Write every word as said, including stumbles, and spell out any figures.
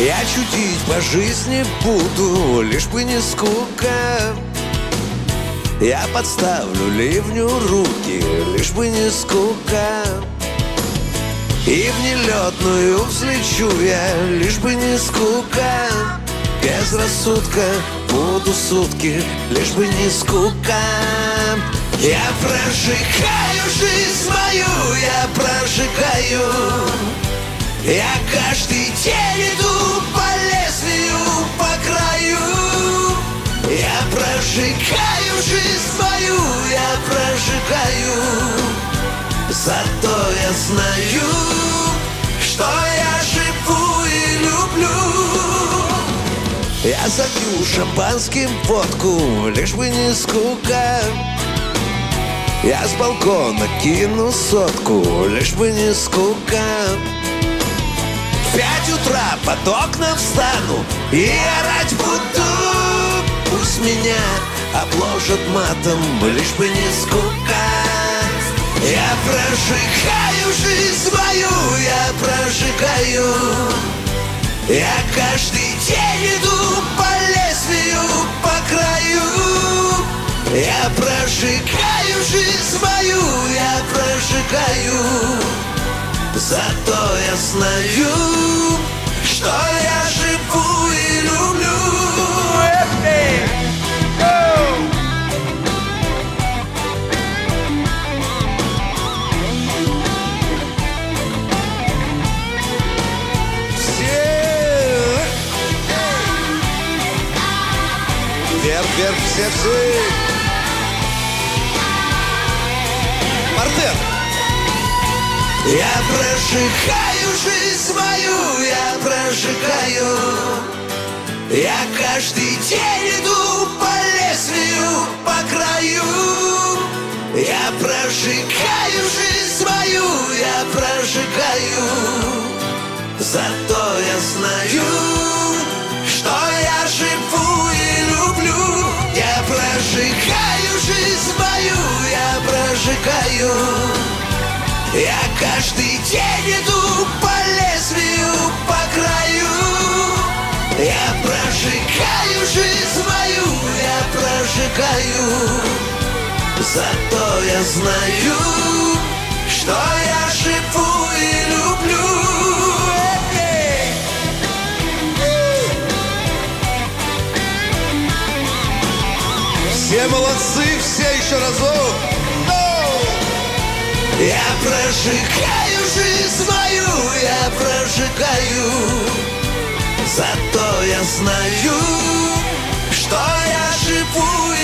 Я чудить по жизни буду, лишь бы не скука. Я подставлю ливню руки, лишь бы не скука. И в нелетную взлечу я, лишь бы не скука. Без рассудка буду сутки, лишь бы не скука. Я прожигаю жизнь мою, я прожигаю. Я каждый день иду по лезвию, по краю. Я прожигаю жизнь мою, я прожигаю. Зато я знаю, что я живу и люблю. Я запью шампанским водку, лишь бы не скука. Я с балкона кину сотку, лишь бы не скука. В пять утра под окном встану и орать буду. Пусть меня обложат матом, лишь бы не скука. Я прожигаю жизнь мою, я прожигаю. Я каждый день иду по лезвию, по краю. Я прожигаю жизнь мою, я прожигаю. Зато я знаю, что я живу и люблю. Вверх, вверх, все, все. Мартен. Я прожигаю жизнь мою, я прожигаю. Я каждый день иду по лезвию, по краю. Я прожигаю жизнь мою, я прожигаю. Зато я знаю, что я живу и люблю. Я прожигаю жизнь мою, я прожигаю. Я каждый день иду по лезвию, по краю. Я прожигаю жизнь мою, я прожигаю. Зато я знаю, что я живу и люблю. Все молодцы, все еще разок. Я прожигаю жизнь мою, я прожигаю. Зато я знаю, что я живу